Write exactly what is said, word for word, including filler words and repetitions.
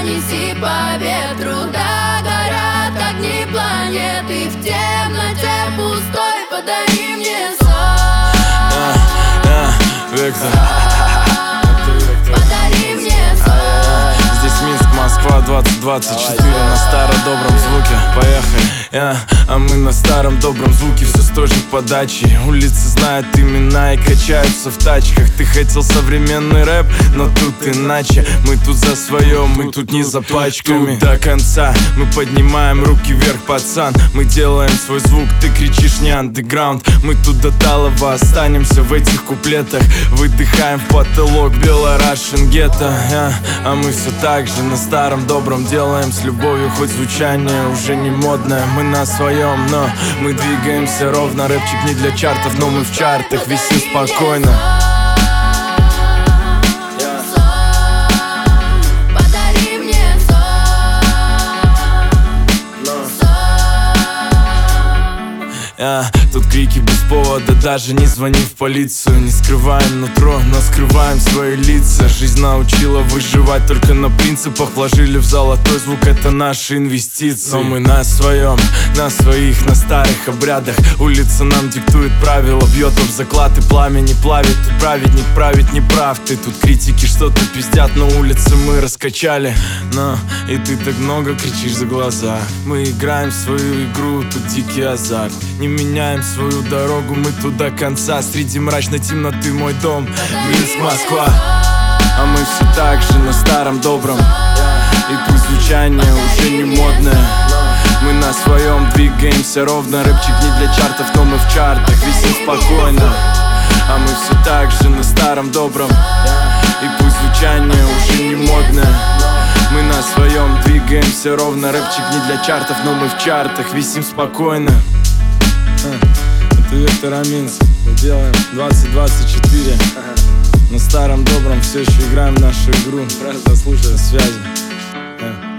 неси по ветру. Догорят огни планеты, в темноте пустой подари мне сон. Вектор, подари мне сон. здесь Минск, Москва, двадцать двадцать четыре на старо-добром звуке. Поехали. Yeah. А мы на старом добром звуке, все с той же подачей. Улицы знают имена и качаются в тачках. Ты хотел современный рэп, но тут иначе. Мы тут за свое, мы тут не за пачками. Тут до конца мы поднимаем руки вверх, пацан. Мы делаем свой звук, ты кричишь не андеграунд. Мы тут до талого останемся в этих куплетах. Выдыхаем в потолок бело-рашен гетто. Yeah. А мы все так же на старом добром делаем с любовью, хоть звучание уже не модное. Мы на своем, но мы двигаемся ровно. Рэпчик не для чартов, но мы в чартах висим спокойно. Подари мне Yeah. Тут крики без повода, даже не звони в полицию. Не скрываем нутро, но скрываем свои лица. Жизнь научила выживать только на принципах. Вложили в золотой звук, это наши инвестиции. Но мы на своем, на своих, на старых обрядах. Улица нам диктует правила, бьет об заклад и пламя не плавит. Тут праведник правит не прав ты. Тут критики что-то пиздят, но улицы мы раскачали. Но и ты так много кричишь за глаза. Мы играем в свою игру, тут дикий азарт. Не меняем свою дорогу, мы тут до конца. Среди мрачной темноты мой дом, Минск, Москва. А мы все так же на старом добром. И пусть звучание уже не модное, мы на своем двигаемся ровно. Рэпчик не для чартов, но мы в чартах висим спокойно. А мы все так же на старом добром. И пусть звучание уже не модное, мы на своем двигаемся ровно. Рэпчик не для чартов, но мы в чартах висим спокойно. Это Вектор, Минск. Мы делаем двадцать двадцать четыре. На старом добром все еще играем нашу игру. Просто слушай связи.